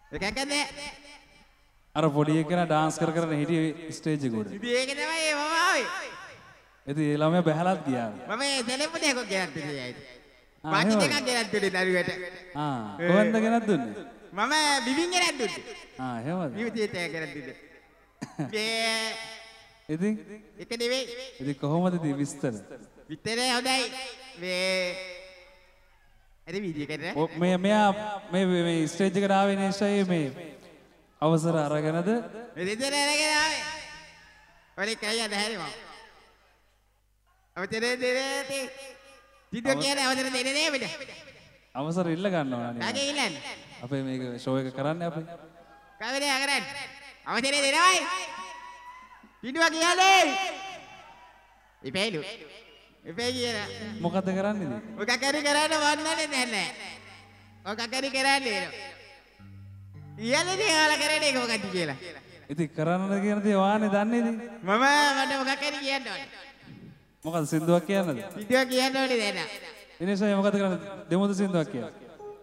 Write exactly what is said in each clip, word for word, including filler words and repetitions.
එකකද අර පොඩි එකනා ඩාන්ස් කර කර හිටියේ ස්ටේජ් එක උඩ. ඉතින් ඒක තමයි මම ආවේ. ඉතින් ඒ ළමයා බහැලත් ගියා. මම දෙලෙප්පුනේ කො ගෙනත් දුන්නේ. වාචි දෙකක් ගෙනත් දුන්නේ දරුවට. ආ කොහෙන්ද ගෙනත් දුන්නේ? මම බිබින් ගෙනත් දුන්නේ. ආ එහෙමද? විවිධයට ගෙනත් දුන්නේ. මේ ඉතින් එක නෙවෙයි. ඉතින් කොහොමද ඉතින් විස්තර? විතරේ හොඳයි. මේ අර වීඩියෝ කරේ. මේ මෙයා මේ මේ ස්ටේජ් එකට ආවේ නේෂයි මේ අවසර අරගෙනද? මෙතන අරගෙන ආවේ. ඔලි කයියද හැරි මම. අවතරේ දෙරේ විඩියෝ කියන්නේ අවතර දෙන්නේ නේ අපිට. අවසර ඉල්ල ගන්නවා නේ. කාගේ ඉල්ලන්නේ? අපේ මේක ෂෝ එක කරන්නේ අපි. කාවේද කරන්නේ? අවතරේ දෙනවයි. විඩියෝ කියන්නේ. ඉපේලු. ඉපේ කියලා. මොකද කරන්නේ? ඔක කරි කරන්න වන්නනේ නැහැ. ඔක කරි කරන්නේ. ඊයලදී ආල කරන්නේ ඒක මොකක්ද කියලා. ඉතින් කරන්නද කියන දේ වානේ දන්නේ ඉතින්. මම මට මොකක් කරි කියන්න ඕනේ. මොකද සින්දුවක් කියන්නද? විඩියෝ කියන්න ඕනේ දැන්. ඉනේෂයි මොකද කරන්නේ? දෙමුද සින්දුවක් කියන්න.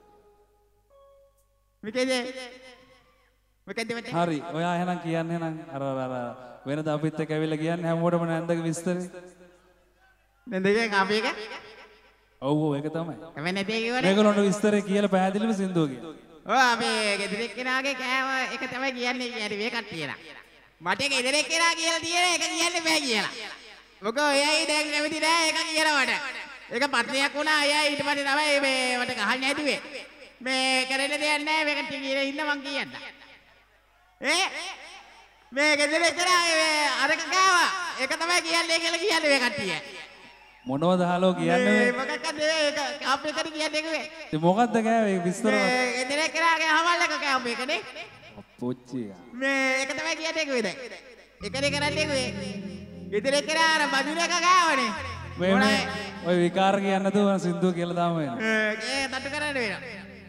මොකද? මොකද මට? හරි. ඔයා එහෙනම් කියන්නේ නම් අර අර වෙනද අපිත් එක්ක ඇවිල්ලා කියන්නේ හැමෝටම නැන්දගේ විස්තරේ. නැන්දගේ කාපේ එක? ඔව් ඔව් ඒක තමයි. එමෙ නැතේ කිව්වනේ. මේගොල්ලන්ට විස්තරේ කියලා පැහැදිලිව සින්දුව කියන්න. ඔව් අපි ගෙදරෙක් කෙනාගේ කෑම එක තමයි කියන්නේ කියන්නේ මේ කට්ටියලා. මට ගෙදරෙක් කෙනා කියලා තියෙන එක කියන්න බෑ කියලා. මොකද එයයි දැන් කැමති නෑ ඒක කියනවට. ඒක පත්නියක් වුණා එයයි ඊට පස්සේ තමයි මේ මට ගහන්න හැදුවේ. මේ කරන්න දෙයක් නෑ මේක කියලා ඉන්න මං කියන්න. ඒ මේ ගෙදරෙක් කෙනා අරක කෑවා. ඒක තමයි කියන්නේ කියලා කියන්නේ මේ කට්ටිය. මොනවද හලෝ කියන්නේ මේ මොකක්ද ඒක කාපේ කරි කියන්නේ කිව්වේ. ඉතින් මොකද්ද කෑවේ ඒක විස්තර මේ ගෙදරෙක් කෙනාගේ හවල් එක කෑවා මේකනේ. අප්පොච්චිය. මේ ඒක තමයි කියන්නේ කිව්වේ දැන්. එකනේ කරන්නේ කිව්වේ. ගෙදරේ කරා අර බඳුන එක ගාවනේ. මේ මේ ඔය විකාර කියන්නේ නැතුව සින්දුව කියලා දාම වෙනවා. ඒ තට්ටු කරන්න වෙනවා.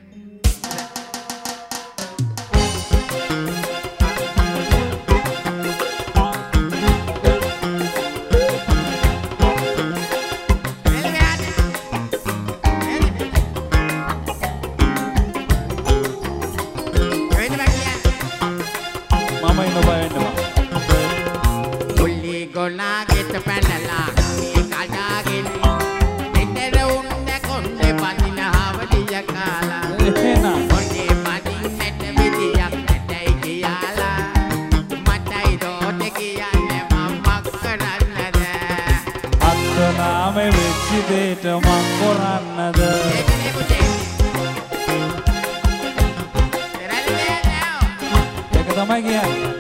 මම ඉන්න බය වෙන්න ගොනාගෙට පැනලා මේ කඩාගෙන දෙතර උන්න කොණ්ඩේ පදින හවලිය කාලා එහෙනම් කොණ්ඩේ පදින්නට විදියක් නැතයි කියලා මටයි රෝට කියන්නේ මම කරන්නද අත්නාමේ වෙච්ච දෙයට මං කරන්නද ඒකනේ පුතේ ඒක තමයි කියන්නේ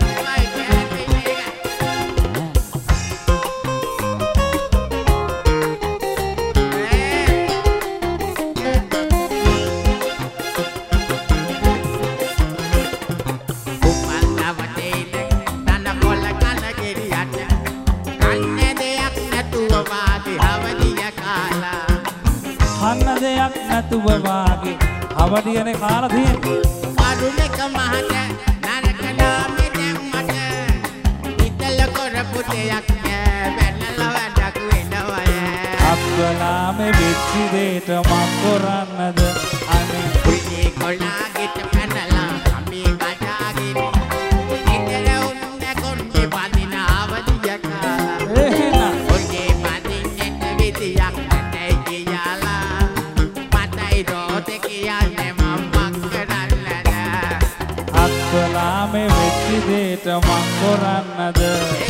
කන්න දෙයක් නැතුව වාගේ අවඩියනේ කාලා තියෙන්නේ කරුණක මහත නරක නාමෙ දැම්මට හිතල කරපු දෙයක් බැනලා වැඩක් වෙනවය අත්වලාමේ වෙච්ච දෙයට මං කරන්නද අනේ පුයි කොලාගෙට පැනලා අපි කඩාගෙන ඉතල උන්න කොණ්ඩේ පදින අවදිය කාලා එහෙනම් ඔගේ පදින්නට විදියක් නැතයි කියලා මටයි රෝට කියන්නේ මම කරන්නද අත්වලාමේ වෙච්ච දෙයට මං කරන්නද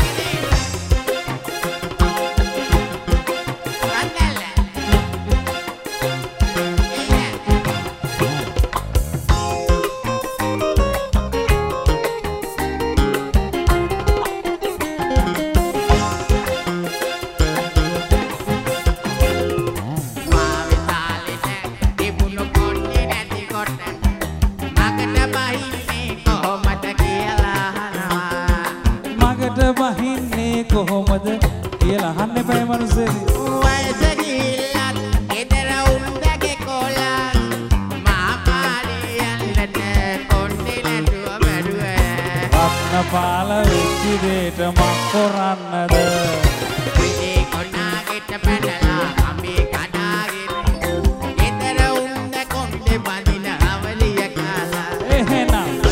බහින්නේ කොහොමද කියලා අහන්න එපා මනුස්සයෙනි. වයස ගිහිල්ලත් ගෙදර උන්දගේ කොලා මා පාරේ යන්නට කොණ්ඩේ නැතුව බැරුව රත්න පාල වෙච්ච දෙයට මං කරන්නද මේ කොණාගෙට පැනලා අපි කඩාගෙන ගෙදර උන්ද කොණ්ඩේ බඳින අවලිය කාලා එහෙනම්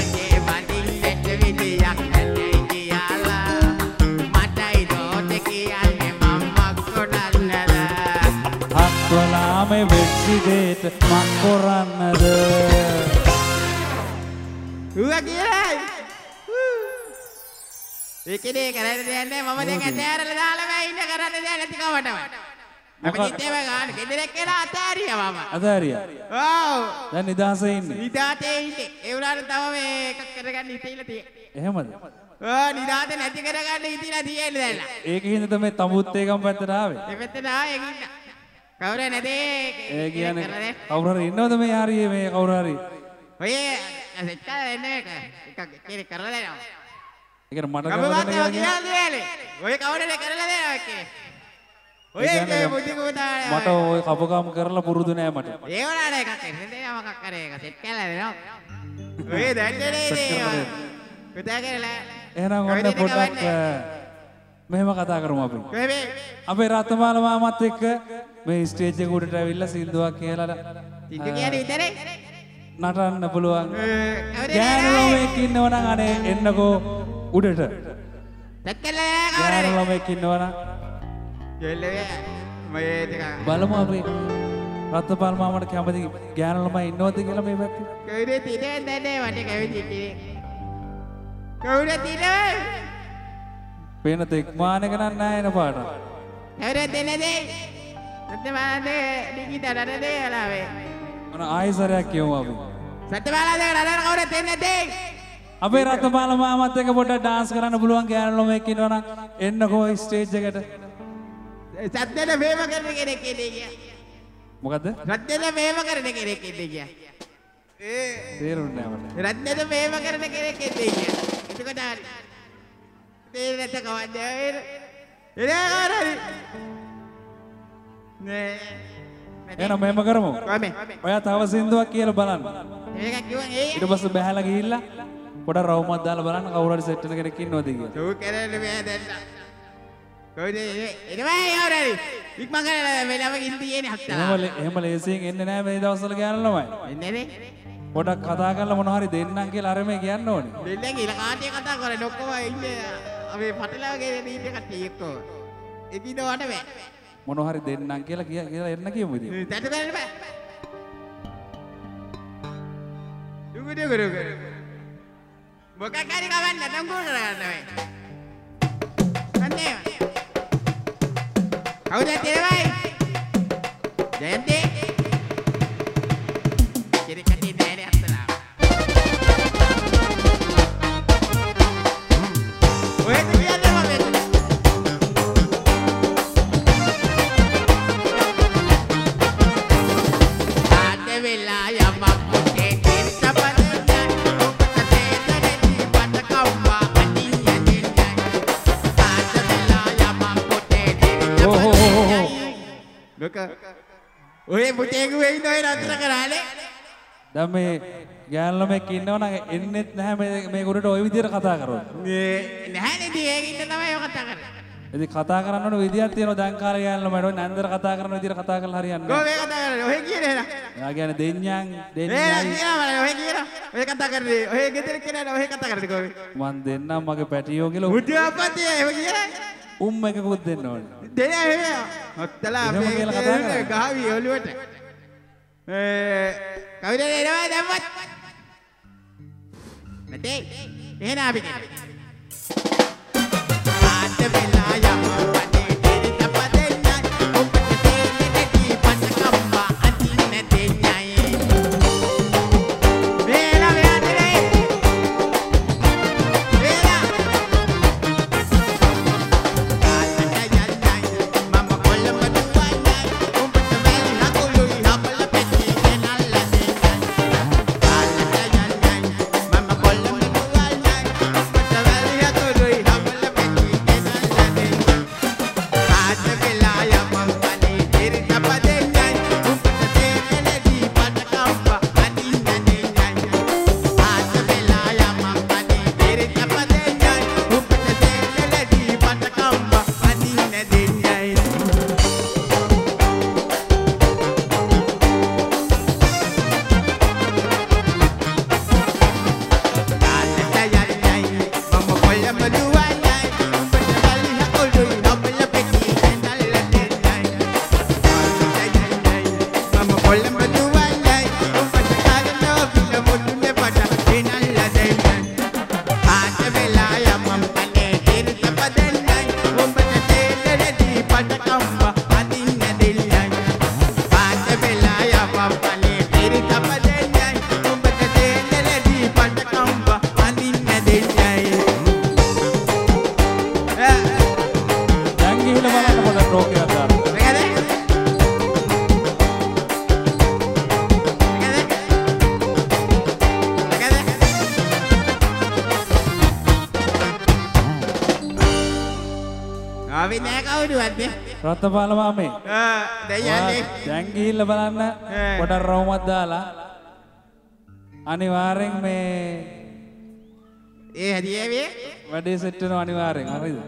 මක් කරන්නද ඌවා කියලා ඒකේ කරන්නේ දැන්නේ මම දැන් ඇතෑරලා දාලා මම ඉන්න කරන්නේ දැන් නැති කවටම අපි කිත්තේම ගන්න ගෙදරක් කියලා අතාරියා මම අතාරියා ඔව් දැන් නිදාසේ ඉන්නේ නිදාතේ ඉන්නේ ඒ උනාට තව මේ එකක් කරගන්න හිතෙilla තියෙන්නේ එහෙමද ඔව් නිදාතේ නැති කරගන්න හිතලා තියෙන්නේ දැන් ඒකේ හින්දා තමයි තමුත් ඒකම පැත්තට ආවේ මේ පැත්තට ආයේ ඉන්න කවුරු නැද ඒ කියන්නේ කවුරු හරි ඉන්නවද මේ හරියේ මේ කවුරු හරි ඔය සෙට් කරලා එන්න එක එකක් කෙනෙක් කරලා දෙනවා ඒ කියන්නේ මට ගමවත කියන්නේ ඔය කවුරුද කරලා දෙනවා එකේ ඔය එකේ බුද්ධි පුතා මට ඔය කපකම් කරලා පුරුදු නෑ මට ඒ වුණාට එකක් එන්න දෙනවා මොකක් කරේ එක සෙට් කරලා දෙනවා ඔය දැන්නේ නේ පුතා කරලා එහෙනම් ඔන්න පොඩ්ඩක් මෙහෙම කතා කරමු අපි කොහෙද අපේ රත්නමාල මාමත් එක්ක මේ ස්ටේජ් එක උඩට ඇවිල්ලා සින්දුවක් කියලා සින්දු කියන්නේ විතරේ නටන්න පුළුවන් ගෑනු ළමෙක් ඉන්නවනම් අනේ එන්නකෝ උඩට දැක්කලා ගෑනු කවුරුද ළමෙක් ඉන්නවනම් ජෙල්ලේ මයේ ටික බලමු අපි රත්නපාල මාමට කැමති ගෑනු ළමයි ඉන්නවද කියලා මේ පැත්තේ කවුරුද තිනේ දැන්නේ මට කැවිදි ඉන්නේ කවුරුද තිනේ පේන තෙක්මානක නන් නෑ එන පාට කවුරුද දෙන්නේ සත්‍යමානන්ද ඩිගිටරනේ අලාවේ මොන ආයිසරයක් කියමු අපි සත්‍යමානන්ද රටන කවුරුද දෙන්නේ දෙයි අපේ රත්නපාල මාමත් එක්ක පොඩ්ඩක් ඩාන්ස් කරන්න පුළුවන් ගෑනු ළමෙක් ඉන්නවනම් එන්නකෝ ස්ටේජ් එකට සත්‍යද මේව කරන කෙනෙක් ඉන්නේ කියා මොකද්ද සත්‍යද මේව කරන කෙනෙක් ඉන්නේ කියා ඒ තේරුන්නේ නෑ මට රත්නද මේව කරන කෙනෙක් ඉන්නේ කියා එතකොට හරි තේරෙන්න කවද්ද එර කරරි නේ එහෙනම් මෙහෙම කරමු කොහමද ඔයා තව සින්දුවක් කියලා බලන්න මේක කිව්වන් ඒ ඊට පස්සේ බහැලා ගිහිල්ලා පොඩ රවුමක් දාලා බලන්න කවුරු හරි සෙට් වෙන කෙනෙක් ඉන්නවද කියලා තෝ කරන්නේ මේ දැන්න කොයිද එනවා යවරරි ඉක්මන් කරලා වෙලම ගින් තියෙන්නේ හත්තා එහෙම එහෙම ලේසියෙන් එන්නේ නෑ මේ දවස්වල ගෑනු ළමයි එන්නේ නේ පොඩක් කතා කරලා මොනවා හරි දෙන්නම් කියලා අර මේ කියන්න ඕනේ දෙන්නේ කියලා කාටිය කතා කරේ ඔක්කොම ඉන්නේ අපි පටලවාගෙන ඉන්නේ කට්ටිය එක්කෝ එකිනෙකට බෑ මොනවා හරි දෙන්නම් කියලා කිය- කියලා එන්න කියමු ඉතින් තටු කරන්න බෑ දුගු දුගු දුගු මොකක් හරි කවන්න නැතම් කෝ කරගන්න බෑ අනේ කවුද තේරෙවයි ජයන්තේ කෙනෙක් කටේ නෑනේ අත්තලා ඔය කියන්නේ මොකද වෙලා යමක් පුතේ දෙන්නපදන්නේ ඔබට දෙදරේ පටකම්වා අනිය දෙන්නයි ආත වෙලා යමක් පුතේ දෙන්නපදන්නේ ලොක ඔය පුතේ ගුවේ ඉන්න ඔය නතර කරානේ දැන් මේ ගෑනු ළමෙක් ඉන්නවනම් එන්නෙත් නැහැ මේ මේ උඩට ওই විදිහට කතා කරොත් මේ නැහැනේ දී ඒක ඉන්න තමයි ඔය කතා කරන්නේ ඉතින් කතා කරන්න ඕන විදියක් තියෙනවා දැන් කාලේ ගෑනු ළමයිට ඔය නන්දර කතා කරන විදිහට කතා කරලා හරියන්නේ කොහොම නැහැ මේ කතා කරන්නේ ඔය කියන්නේ නේද එයා කියන්නේ දෙඤ්ඤං ඒ දෙඤ්ඤයි කියනවා ඔය කියනවා ඔය කතා කරන්නේ ඔය ගෙදර කියනවා ඔය කතා කරන්නේ කොහොමද මං දෙන්නම් මගේ පැටියෝ කියලා බුද්ධ අපතේ ඔය කියන්නේ උම් එකකුත් දෙන්න ඕනේ දෙන එහෙම ඔත්තලා එහෙම අපේ කියලා කතා කරන්නේ. ගාවි ඔළුවට ඒ කවුද එනවා දැම්මත් නැතේ එහෙනම් අපි කියන්නේ ආත වෙලා යම වනේ දෙරිත පදෙන්නයි ඔබට දෙන්නේ පටකම්වා අදින්න දෙන්නයි වේලා වේන්නේ වේලා මම කොල්ලම දුවන්නේ උඹට වැලි හකුලුයි හබල පෙට්ටි ගෙනල්ලා දෙන්නයි මම කොල්ලම දුවන්නේ උඹට වැලි හකුලුයි හබල පෙට්ටි ගෙනල්ලා දෙන්නයි අපි නෑ කවුරුවත් නේ. රත්නපාල මාමේ. ආ දැන් යන්නේ. දැන් ගිහිල්ලා බලන්න පොඩක් රවුමක් දාලා අනිවාර්යෙන් මේ ඒ හැදියේ වේ. වැඩේ සෙට් වෙනවා අනිවාර්යෙන්. හරිද?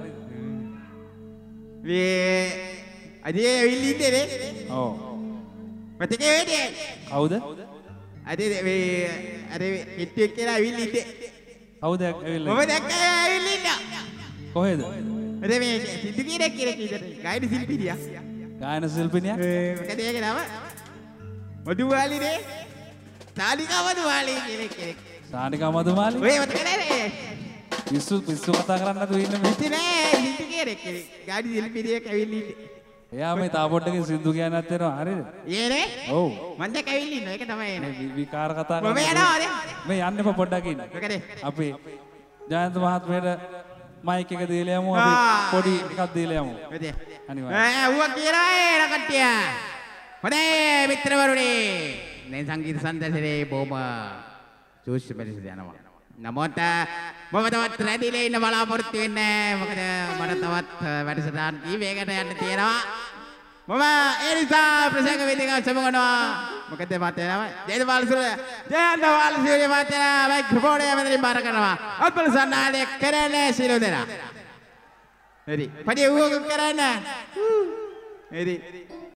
මේ අදියේ ඇවිල්ලා ඉන්නේ නේ. ඔව්. මතකේ වෙන්නේ. කවුද? අද මේ අර හිට්ටු එක්කලා ඇවිල්ලා ඉන්නේ. කවුද ඇවිල්ලා? මම දැක්කා ඇවිල්ලා ඉන්න. කොහෙද? අද මේ සිද්ධු කීරෙක් කියලා කීදට ගයිඩ් ශිල්පිනියා. ගායන ශිල්පිනියා? ඒ මොකද ඒකේ නම? මදුවාලි නේ. සානිකා මදුවාලි කෙනෙක් කෙනෙක්. සානිකා මදුමාලි? ඔය මතක නෑනේ. පිස්සු පිස්සු කතා කරන්න නැතුව ඉන්න මේ. ඉතින් නෑ සිද්ධු කීරෙක් කෙනෙක්. ගයිඩ් ශිල්පිනියෙක් ඇවිල්ලා ඉන්නේ. එයා මේ තා පොඩ්ඩකින් සින්දු කියන්නත් වෙනවා හරිද? ඒනේ? ඔව්. මං දැක්ක ඇවිල්ලා ඉන්නවා. ඒක තමයි එන. මේ විකාර කතා මම යනවා නේ. මේ යන්න එපා පොඩ්ඩක් ඉන්න. මොකද? අපි ජයන්ත මහත්මයාට මයික් එක දීලා යමු අපි පොඩි එකක් දීලා යමු. මොකද? අනිවාර්යයෙන්. ඈ ඌවා කියනවා ඒ රකට්ටිය. හොඳයි මිත්‍රවරුනි. මේ සංගීත සම්දර්ශනයේ බොහොම සූක්ෂම පරිසරය යනවා. නමුත් මම තවත් රැඳිලා ඉන්න බලාපොරොත්තු වෙන්නේ. මොකද මට තවත් වැඩසටහන් කීපයකට යන්න තියෙනවා. මම ඒ නිසා ප්‍රසංග වේදිකාව සමගනවා. මොකද මට නම ජයන්ත බාලසූරිය ජයන්ත බාලසූරිය මහත්තයා මයික්‍රොෆෝන් එක මෙතනින් බාර කරනවා. අත්පල සන්නාලය කරන්නේ සිළු දෙනා. හරි. පඩි ඌක කරන්න. හරි.